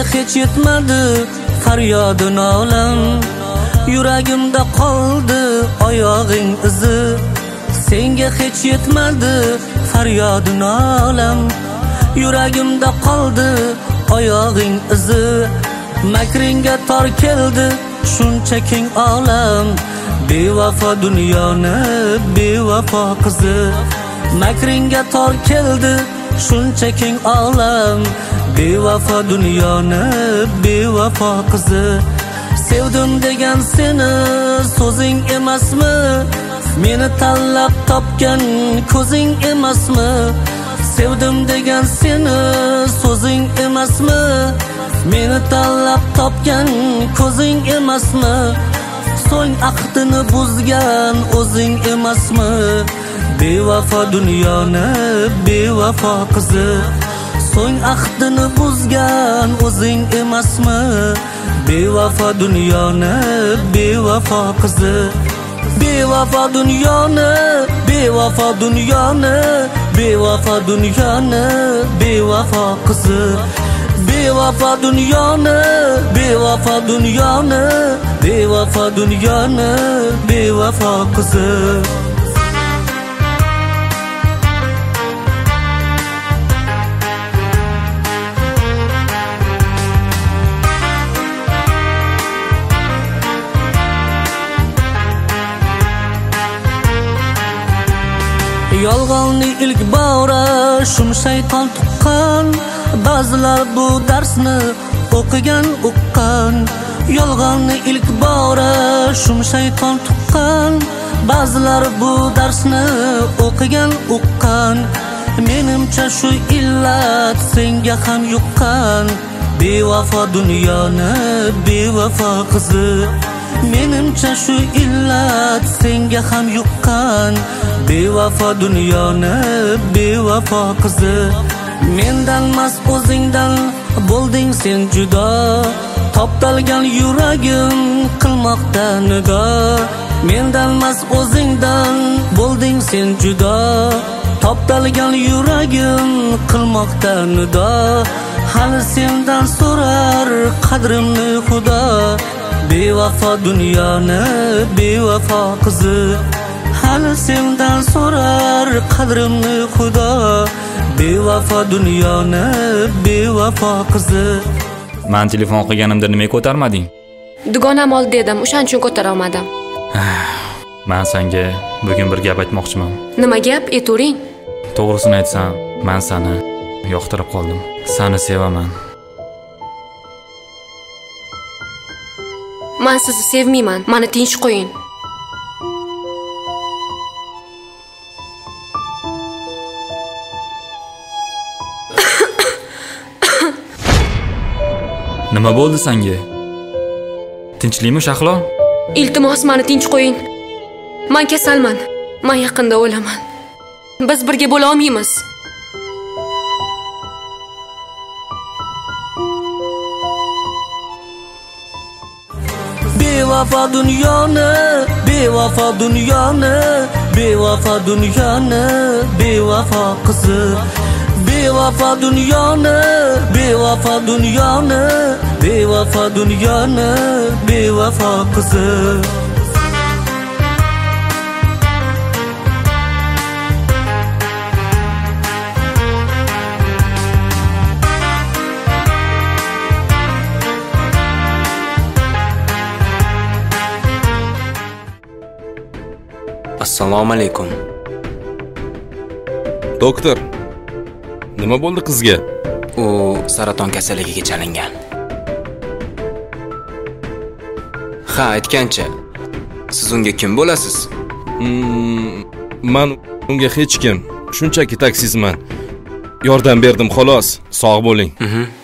hech yetmadi faryodi nolam, yuragimda qoldi oyog'ing izi. Senga hech yetmadi faryodi nolam, yuragimda qoldi oyog'ing izi. Makringga tor keldi shuncha keng olam, bevafo dunyoni bevafo qizi. Makringga tor keldi shuncha keng olam, bevafo dunyoni bevafo qizi. Sevdim degan seni so'zing emasmi? Meni tanlab topgan ko'zing emasmi? Sevdim degan seni so'zing emasmi? Meni tanlab topgan ko'zing emasmi? So'ng ahdini buzgan o'zing emasmi? Bevafo dunyoni bevafo qizi. So'ng ahdini buzgan o'zing emasmi? Bevafo dunyoni bevafo qizi. Bevafo dunyoni bevafo dunyoni bevafo dunyoni bevafo qizi. Bevafo dunyoni bevafo dunyoni bevafo dunyoni bevafo qizi. Yolg'onni ilk bora shum shayton tuqqan, ba'zilar bu darsni o'qigan uqqan. Yolg'onni ilk bora shum shayton tuqqan, ba'zilar bu darsni o'qigan uqqan. Menimcha shu illat senga ham yuqqan, bevafo dunyoni bevafo qizi. Menimcha shu illat senga ham yuqqan, bevafo dunyoni bevafo qizi. Mendan mas o'zingdan bo'lding sen judo, toptalgan yuragim qilmoqda nido. Mendan mas o'zingdan bo'lding sen judo, toptalgan yuragim qilmoqda nido. Hali sendan so'rar qadrimni Xudo, bevafo dunyoni bevafo qizi. Hali sendan so'rar qadrimni Xudo, bevafo dunyoni bevafo qizi. Men telefon qilganimda nimaga ko'tarmading? Dugonam ol dedim, o'shaning uchun ko'tara olmadim. Men senga bugun bir gap aytmoqchiman. Nima gap? Aytavering. To'g'risini aytsam, men seni yoqtirib qoldim. Seni sevaman. Men sizni sevmayman. Meni tinch qo'ying. Nima bo'ldi senga? Tinchlikmi Shahlo? Iltimos meni tinch qo'ying. Men kasalman. Men yaqinda o'laman. Biz birga bo'la olmaymiz. Bevafo dunyoni bevafo dunyoni bevafo dunyoni bevafo qizi. Bevafo dunyoni bevafo dunyoni bevafo dunyoni bevafo qizi. Assalomu alaykum. Doktor, nima bo'ldi qizga? U saraton kasalligiga chalingan. Ha, aytgancha. Siz unga kim bo'lasiz? Men unga hech kim. Shunchaki taksizman. Yordam berdim xolos. Sog' bo'ling.